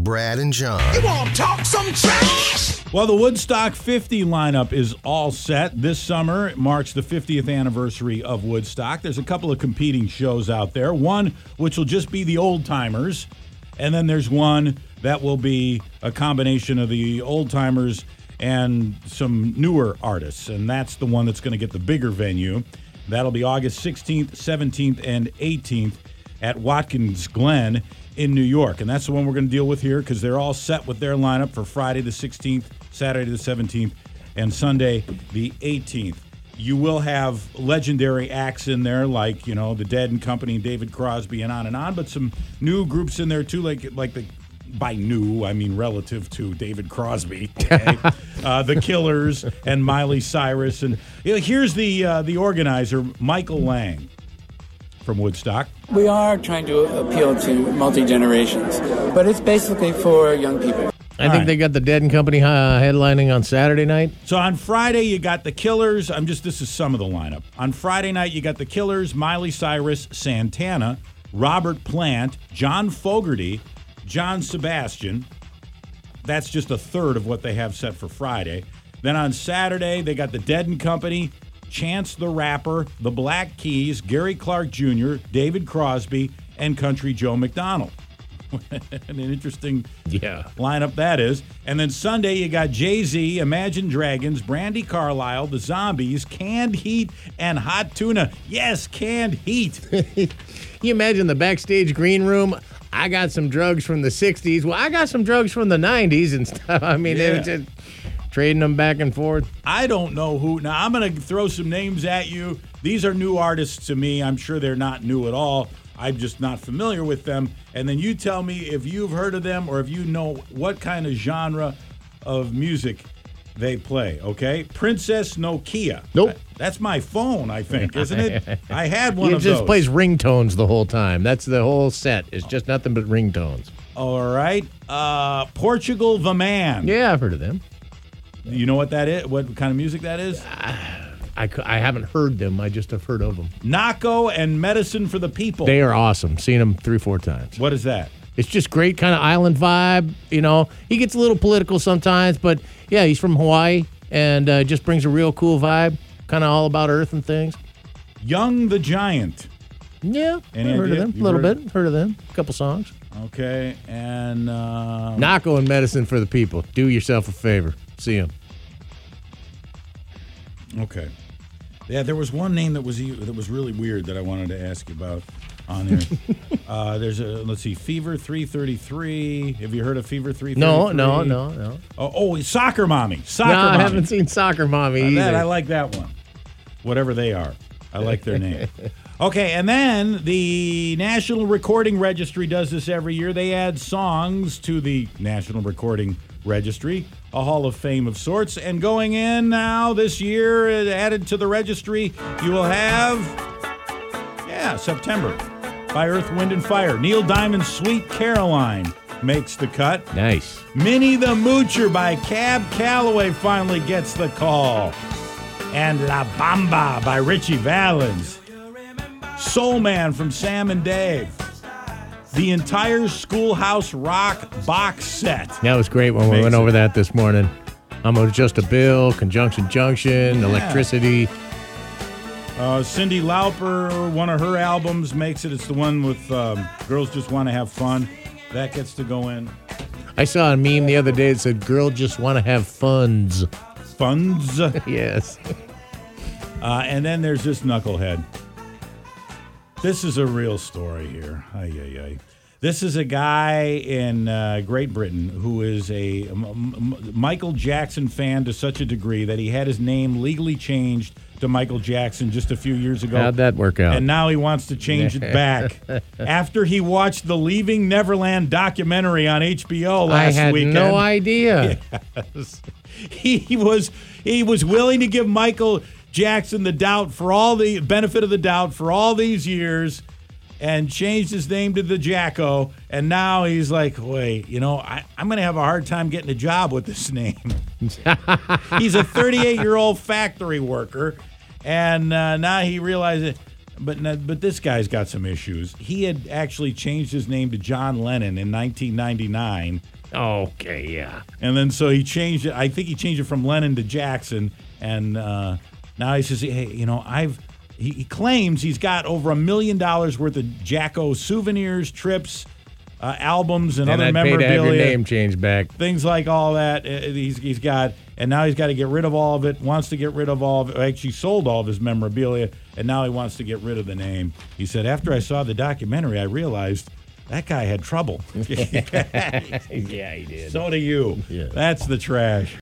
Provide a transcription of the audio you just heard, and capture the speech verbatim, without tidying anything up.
Brad and John. You want to talk some trash? Well, the Woodstock fifty lineup is all set. This summer marks the fiftieth anniversary of Woodstock. There's a couple of competing shows out there. One which will just be the old timers, and then there's one that will be a combination of the old timers and some newer artists, and that's the one that's going to get the bigger venue. That'll be August sixteenth, seventeenth, and eighteenth at Watkins Glen in New York. And that's the one we're going to deal with here because they're all set with their lineup for Friday the sixteenth, Saturday the seventeenth, and Sunday the eighteenth. You will have legendary acts in there like, you know, the Dead and Company, David Crosby, and on and on, but some new groups in there too, like like the by new, I mean relative to David Crosby, okay? uh, the Killers and Miley Cyrus. And you know, here's the uh, the organizer, Michael Lang from Woodstock. We are trying to appeal to multi-generations, but it's basically for young people. I think right. They got the Dead and Company uh, headlining on Saturday night. So on Friday, you got the Killers. I'm just, this is some of the lineup. On Friday night, you got the Killers, Miley Cyrus, Santana, Robert Plant, John Fogerty, John Sebastian. That's just a third of what they have set for Friday. Then on Saturday, they got the Dead and Company, Chance the Rapper, the Black Keys, Gary Clark Junior, David Crosby, and Country Joe McDonald. An interesting yeah. lineup that is. And then Sunday, you got Jay-Z, Imagine Dragons, Brandy Carlisle, The Zombies, Canned Heat, and Hot Tuna. Yes, Canned Heat. You imagine the backstage green room. I got some drugs from the sixties. Well, I got some drugs from the nineties and stuff. I mean, yeah. they were just trading them back and forth. I don't know who. Now, I'm going to throw some names at you. These are new artists to me. I'm sure they're not new at all. I'm just not familiar with them. And then you tell me if you've heard of them or if you know what kind of genre of music they play, okay? Princess Nokia. Nope. That's my phone, I think, isn't it? I had one it of those. It just plays ringtones the whole time. That's the whole set. It's just nothing but ringtones. All right. Uh, Portugal the Man. Yeah, I've heard of them. You know what that is? What kind of music that is? I, I haven't heard them. I just have heard of them. Naco and Medicine for the People. They are awesome. Seen them three, four times. What is that? It's just great kind of island vibe. You know, he gets a little political sometimes, but yeah, he's from Hawaii and uh, just brings a real cool vibe. Kind of all about Earth and things. Young the Giant. Yeah, Any I've heard idea? of them. You've A little heard bit. Heard of them. A couple songs. Okay, and uh, Naco and Medicine for the People. Do yourself a favor. See them. Okay. Yeah, there was one name that was that was really weird that I wanted to ask you about on there. uh, there's a let's see, Fever three thirty-three. Have you heard of Fever three thirty-three? No, no, no, no. Oh, oh Soccer Mommy. Soccer no, Mommy. I haven't seen Soccer Mommy uh, either. That, I like that one. Whatever they are. I like their name. Okay, and then the National Recording Registry does this every year. They add songs to the National Recording Registry, a hall of fame of sorts. And going in now this year, added to the registry, you will have, yeah, September, by Earth, Wind, and Fire. Neil Diamond's Sweet Caroline makes the cut. Nice. Minnie the Moocher by Cab Calloway finally gets the call. And La Bamba by Richie Valens. Soul Man from Sam and Dave. The entire Schoolhouse Rock box set. That was great when we went over that this morning. I'm Just a Bill, Conjunction Junction, Yeah. Electricity. Uh, Cyndi Lauper, one of her albums makes it. It's the one with um, Girls Just Want to Have Fun. That gets to go in. I saw a meme the other day that said, "Girl just want to have funds." Funds. Yes. Uh, and then there's this knucklehead. This is a real story here. Ay, ay, ay. This is a guy in uh, Great Britain who is a M- M- Michael Jackson fan to such a degree that he had his name legally changed to Michael Jackson just a few years ago. How'd that work out? And now he wants to change it back. After he watched the Leaving Neverland documentary on H B O last I had weekend. no idea. Yes. He was he was willing to give Michael Jackson the doubt for all the benefit of the doubt for all these years and changed his name to the Jacko. And now he's like, wait, you know, I, I'm going to have a hard time getting a job with this name. He's a thirty-eight-year-old factory worker. And uh, now he realizes, but but this guy's got some issues. He had actually changed his name to John Lennon in nineteen ninety-nine Okay, yeah. And then so he changed it. I think he changed it from Lennon to Jackson. And uh, now he says, hey, you know, I've. He, he claims he's got over a million dollars worth of Jacko souvenirs, trips, uh, albums, and, And other I'd pay memorabilia. to have your name changed back. Things like all that. uh, He's he's got, and now he's got to get rid of all of it. Wants to get rid of all of it. Actually, sold all of his memorabilia, and now he wants to get rid of the name. He said, after I saw the documentary, I realized that guy had trouble. Yeah, he did. So do you. Yeah. That's the trash.